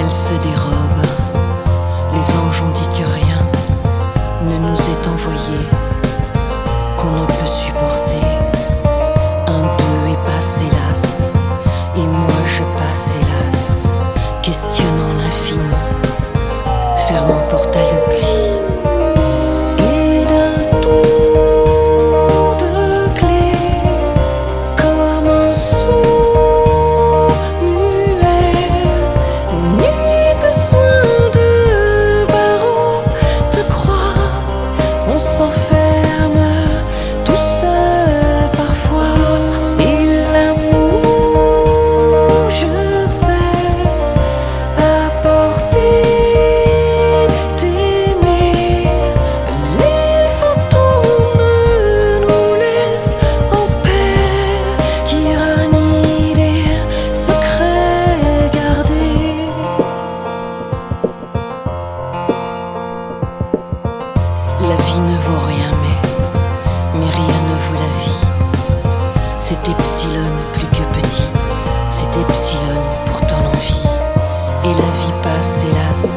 il se dérobe. Les anges ont dit que rien ne nous est envoyé, qu'on ne peut supporter. Un, deux et passe hélas, et moi je passe hélas, questionnant l'infini, fermant porte à l'oubli. S'enferme tout seul parfois, et l'amour, je sais, apporter, d'aimer. Les fantômes nous laissent en paix, tyrannie des secrets gardés. La vie ne vaut rien, mais rien ne vaut la vie. C'est epsilon plus que petit, c'est epsilon pourtant l'envie. Et la vie passe hélas